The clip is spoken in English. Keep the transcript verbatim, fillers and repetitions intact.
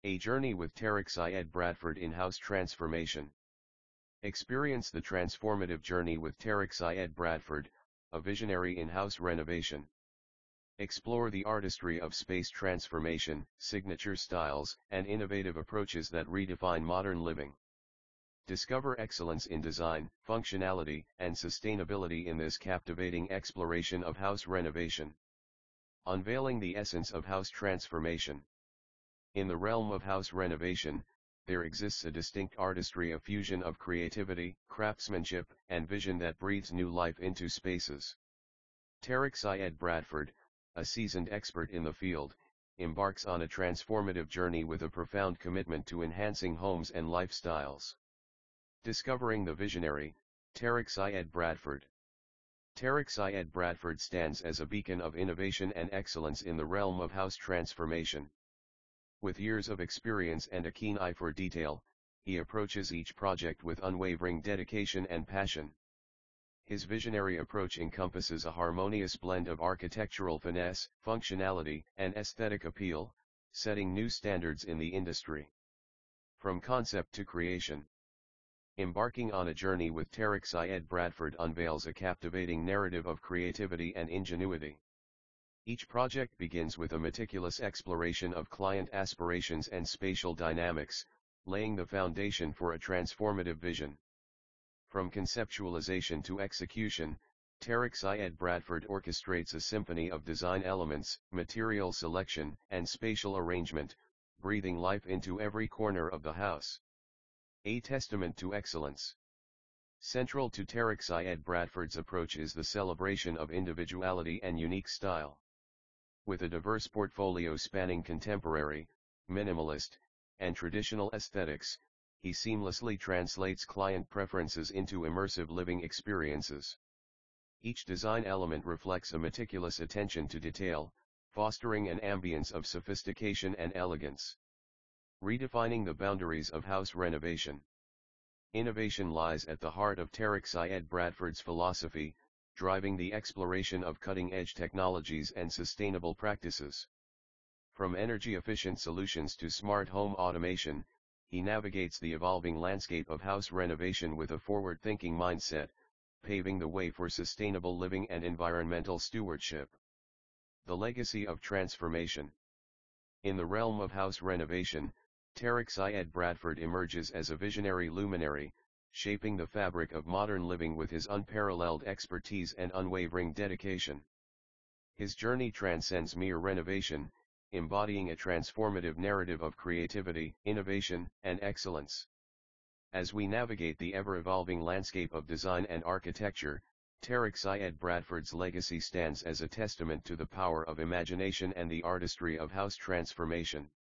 A journey with Tariq Syed Bradford in house transformation. Experience the transformative journey with Tariq Syed Bradford, a visionary in house renovation. Explore the artistry of space transformation, signature styles, and innovative approaches that redefine modern living. Discover excellence in design, functionality, and sustainability in this captivating exploration of house renovation. Unveiling the essence of house transformation. In the realm of house renovation, there exists a distinct artistry, a fusion of creativity, craftsmanship, and vision that breathes new life into spaces. Tariq Syed Bradford, a seasoned expert in the field, embarks on a transformative journey with a profound commitment to enhancing homes and lifestyles. Discovering the visionary, Tariq Syed Bradford. Tariq Syed Bradford stands as a beacon of innovation and excellence in the realm of house transformation. With years of experience and a keen eye for detail, he approaches each project with unwavering dedication and passion. His visionary approach encompasses a harmonious blend of architectural finesse, functionality, and aesthetic appeal, setting new standards in the industry. From concept to creation. Embarking on a journey with Tariq Syed Bradford unveils a captivating narrative of creativity and ingenuity. Each project begins with a meticulous exploration of client aspirations and spatial dynamics, laying the foundation for a transformative vision. From conceptualization to execution, Tariq Syed Bradford orchestrates a symphony of design elements, material selection, and spatial arrangement, breathing life into every corner of the house. A testament to excellence. Central to Tariq Syed Bradford's approach is the celebration of individuality and unique style. With a diverse portfolio spanning contemporary, minimalist, and traditional aesthetics, he seamlessly translates client preferences into immersive living experiences. Each design element reflects a meticulous attention to detail, fostering an ambience of sophistication and elegance. Redefining the boundaries of house renovation. Innovation lies at the heart of Tariq Syed Bradford's philosophy, driving the exploration of cutting-edge technologies and sustainable practices. From energy-efficient solutions to smart home automation, he navigates the evolving landscape of house renovation with a forward-thinking mindset, paving the way for sustainable living and environmental stewardship. The legacy of transformation. In the realm of house renovation, Tariq Syed Bradford emerges as a visionary luminary, shaping the fabric of modern living with his unparalleled expertise and unwavering dedication. His journey transcends mere renovation, embodying a transformative narrative of creativity, innovation, and excellence. As we navigate the ever-evolving landscape of design and architecture, Tariq Syed Bradford's legacy stands as a testament to the power of imagination and the artistry of house transformation.